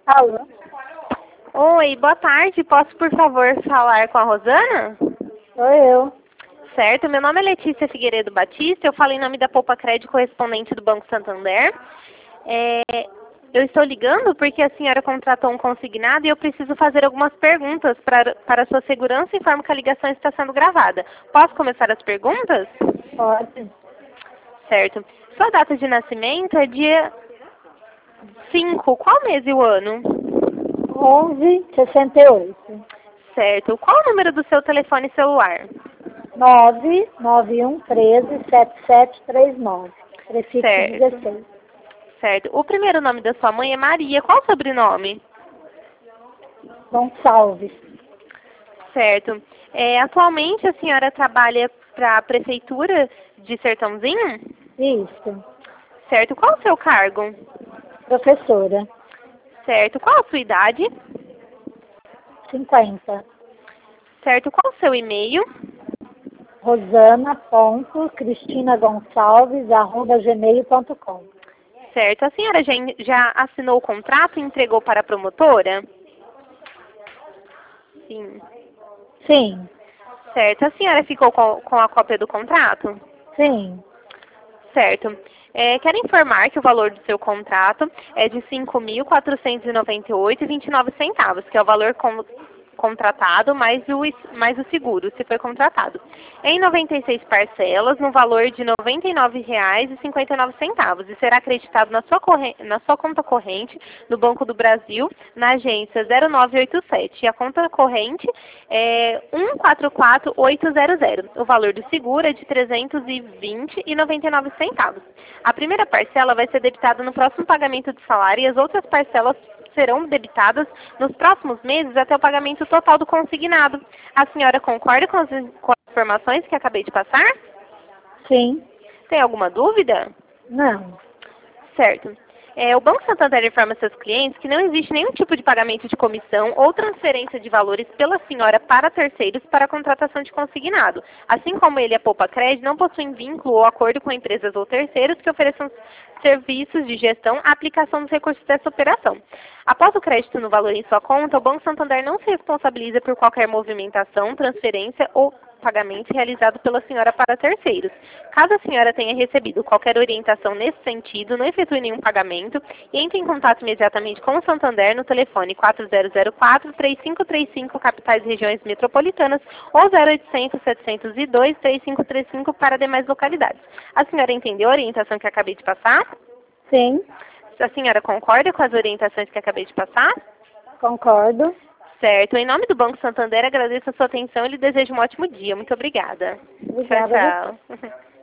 Alô? Oi, boa tarde. Posso, por favor, falar com a Rosana? Sou eu. Certo, meu nome é Letícia Figueiredo Batista, eu falo em nome da Poupa Crédito, correspondente do Banco Santander. Eu estou ligando porque a senhora contratou um consignado e eu preciso fazer algumas perguntas para a sua segurança e informo que a ligação está sendo gravada. Posso começar as perguntas? Pode. Certo. Sua data de nascimento é dia 5. Qual mês e o ano? 1168. Certo. Qual o número do seu telefone celular? 991137739. Prefixo Certo. 16. Certo. O primeiro nome da sua mãe é Maria. Qual o sobrenome? Gonçalves. Certo. Atualmente a senhora trabalha para a Prefeitura de Sertãozinho? Isso. Certo. Qual o seu cargo? Professora. Certo. Qual a sua idade? 50. Certo. Qual o seu e-mail? Rosana.cristina.gonçalves@gmail.com. Certo. A senhora já assinou o contrato e entregou para a promotora? Sim. Sim. Certo. A senhora ficou com a cópia do contrato? Sim. Certo. Quero informar que o valor do seu contrato é de R$ 5.498,29, que é o valor contratado mais o seguro, se foi contratado. Em 96 parcelas, no valor de R$ 99,59, e será acreditado na sua conta corrente no Banco do Brasil, na agência 0987. E a conta corrente é 144800. O valor do seguro é de R$ 320,99. A primeira parcela vai ser debitada no próximo pagamento de salário e as outras parcelas serão debitadas nos próximos meses até o pagamento total do consignado. A senhora concorda com as informações que acabei de passar? Sim. Tem alguma dúvida? Não. Certo. O Banco Santander informa seus clientes que não existe nenhum tipo de pagamento de comissão ou transferência de valores pela senhora para terceiros para a contratação de consignado. Assim como ele e a Poupa Crédito não possuem vínculo ou acordo com empresas ou terceiros que ofereçam serviços de gestão à aplicação dos recursos dessa operação. Após o crédito no valor em sua conta, o Banco Santander não se responsabiliza por qualquer movimentação, transferência ou pagamento realizado pela senhora para terceiros. Caso a senhora tenha recebido qualquer orientação nesse sentido, não efetue nenhum pagamento e entre em contato imediatamente com o Santander no telefone 4004-3535, capitais e regiões metropolitanas, ou 0800-702-3535 para demais localidades. A senhora entendeu a orientação que acabei de passar? Sim. A senhora concorda com as orientações que acabei de passar? Concordo. Certo. Em nome do Banco Santander, agradeço a sua atenção e lhe desejo um ótimo dia. Muito obrigada. Obrigada. Tchau, tchau.